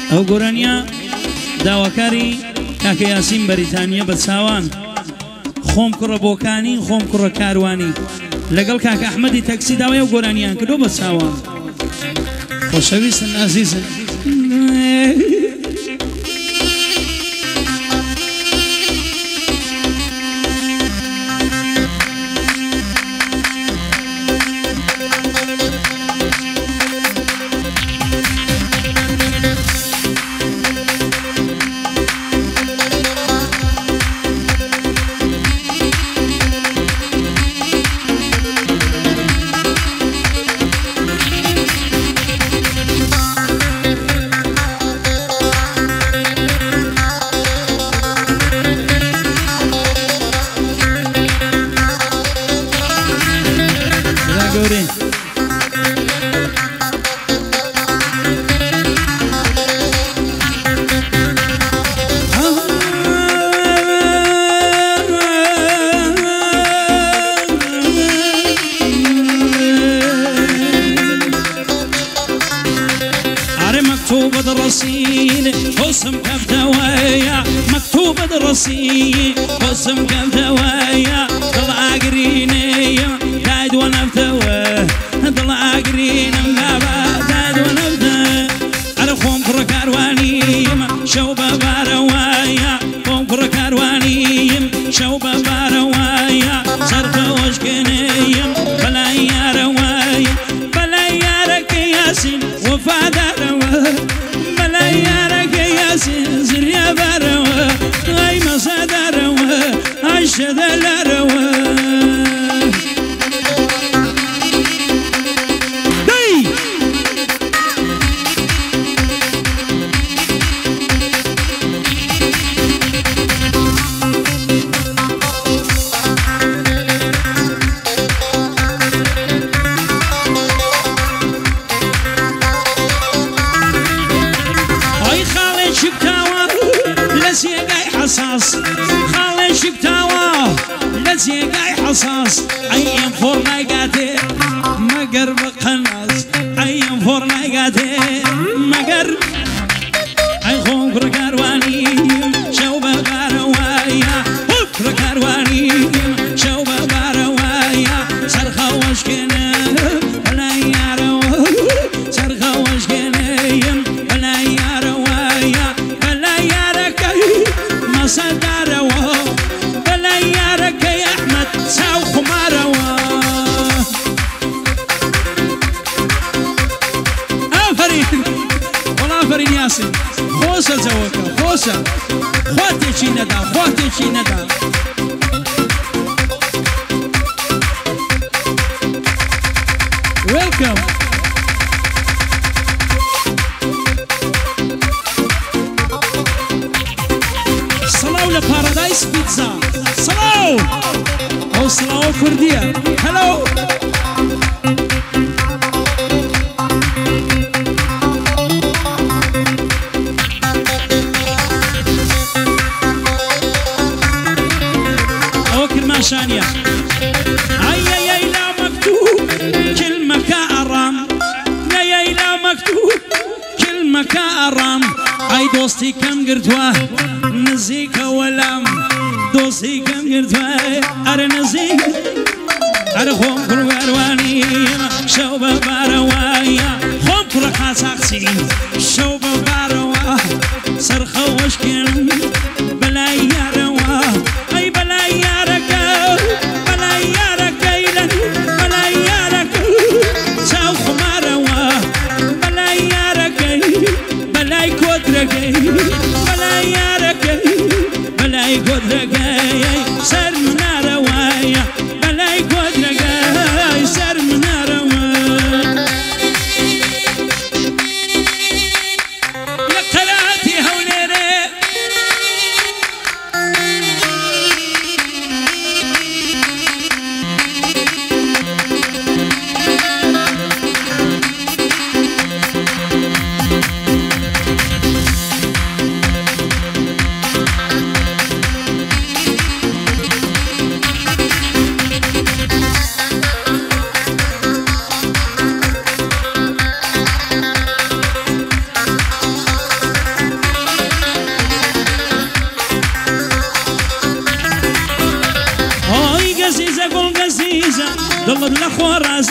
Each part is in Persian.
ئەو گۆرانیە داواکاری کاکە یاسین بەریتانیا بە چاوان خۆم کوڕە بۆکانی خۆم کوڕە کاروانی لەگەڵ کاکە ئەحمەدی تەکسی داوای ئەو گۆرانیان کردو بە چاوان خۆشەویستن ئازیزن حسم كفتوايا مكتوب درسي حسم كفتوايا طلع قريني قاعد ونفتوى طلع قريني قاعد ونفتوى على خوم كرة كارواني شوبة باروايا خوم كرة كارواني شوبة باروايا صرخة وشكني بلا يا روايا بلا يا رك ياسين وفاد روايا بلا يا رك ياسين زريا بروا اي مصاد روا عشد الروا خالي شبتاوه لزيقاي حصاص ايام فورنايقاتي مقر بقناص ايام فورنايقاتي مقر اي خوم كركارواني شوبة باروايا كركارواني شوبة باروايا صرخة وشكنا ولا يارو صرخة وشكنا ولا ياروايا ولا ياركي صدروا بلا يارك يا احمد ساو خماروا افرين والله افرين ياسين خوسه زوكا خوسه خواتي شي ندى خواتي شي ندى ويلكم بارادايس بيتزا صلاو او صلاو كردية هلو او كلمة شانية اي لا مكتوب كلمة كأرام اي لا مكتوب كلمة كأرام اي دوستي كم قرتواه نزيك ولام دوسي كم قرتواه ار نزيك ار خوم كرواني شوبة باروايا خوم كركا ساقسي شوبة باروا صرخة وشكن بلا ياروا اي بلا ياركا بلا ياركا بلا ياركا ساو خماروا بلا ياركا بلا يكودركا بلا ياركا بلا يكودركا سر من روايا بلا يكودركا سر من روايا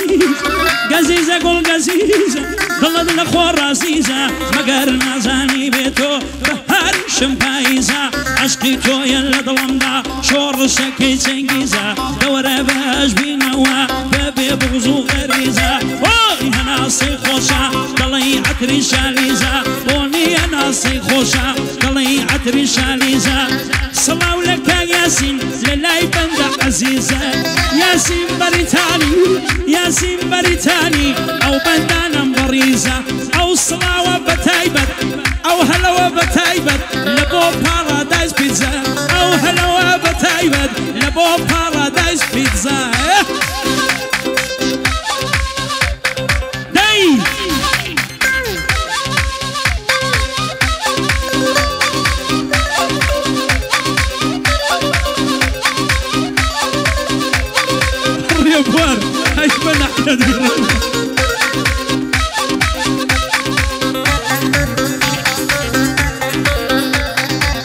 گەزیزە گوڵ گەزیزە دڵت لە خۆ ڕازیزە مەگەر نازانی بێتۆ بەهارشم پاییزە عشقی تۆیە لە دڵمدا شۆڕشەکەی چەنگیزە دەوەرە بەش بینەوە بەبێ بغز و غەریزە وای هەناسەی خۆشە دڵی عەتری شالیزە بۆ نییە ناسەی خۆشە دڵی عەتری شالیزە سڵاو لە کاک یاسین لە لای بەندە عەزیزە یاسین بەریتانی یاسین بەریتانی ئەو بەندانم بەڕیزە ئەو سڵاوە بەتایبەت ئەو هەلەوە بەتایبەت لە بۆ پارادایس پیتزا ئەو هەلەوە بەتایبەت لە بۆ پارادایس پیتزا دەی ڕێبوار هەی بە نەحەدەرە